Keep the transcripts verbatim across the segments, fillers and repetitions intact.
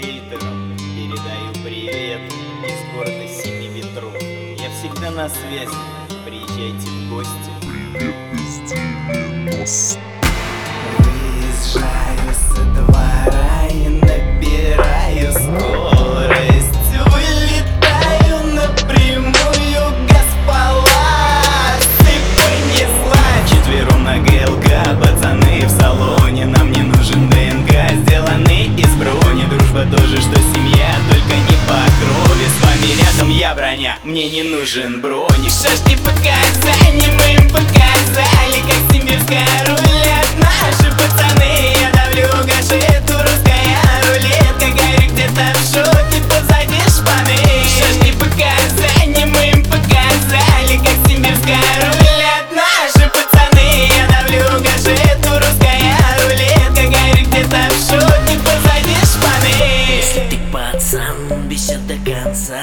литеров передаю привет из города Семи Ветров. Я всегда на связи, приезжайте в гости. Привет из девяностых. Выезжаю со двора и набираю скорость. Вылетаю напрямую, газ по лассе понесла. Четвером на ГЛК, пацаны в салоне. Нам не нужен ДНК, сделаны из брони. Дружба тоже, что семья, только не по крови. С вами рядом я броня, мне не нужен броник. Шашки показания мы им показали, как сибирская рулет. Наши пацаны, я давлю гашету, русская рулетка. Гарик где-то в шоке, позади шпаны. Шашки показания мы им показали, как сибирская рулет. Наши пацаны, я давлю гашету, русская рулетка. Гарик где-то в шоке, позади шпаны. Если ты пацан, беси до конца.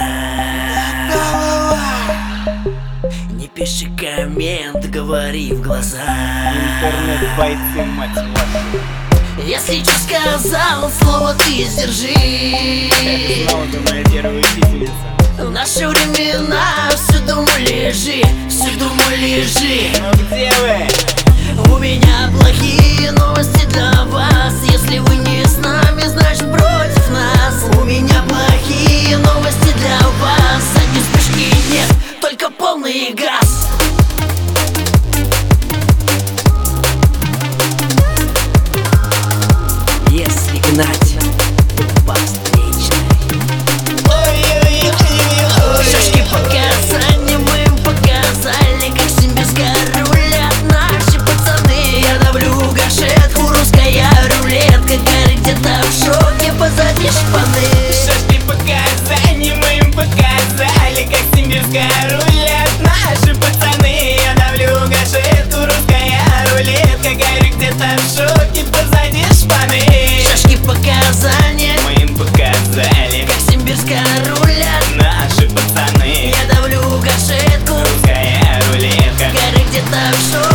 Не пиши коммент, говори в глаза. Интернет-бойцы, мать вашу. Если что сказал, слово ты сдержи. Снова ты моя первая учительница. В наши времена все дома лежи, все дома лежи. Ну где вы? У меня плохие новости для вас. Если вы не с нами, значит против нас. У меня плохие новости для вас. Задней спешки нет, только полный газ. Если гнать, то по встречной. Шашки показания мы им показали, как сибирская рулет. Наши пацаны, я давлю гашетку, русская рулетка. Гарик где-то в шоке, позади шпаны. Шашки показания мы им показали, как сибирская рулет. Наши пацаны, я давлю гашету, русская рулетка. Гарик где-то в шоке, позади шпаны. Шашки показания Мы им показали, как сибирская рулет. наши пацаны, Я давлю гашетку, русская рулетка. Гарик где-то в шоке.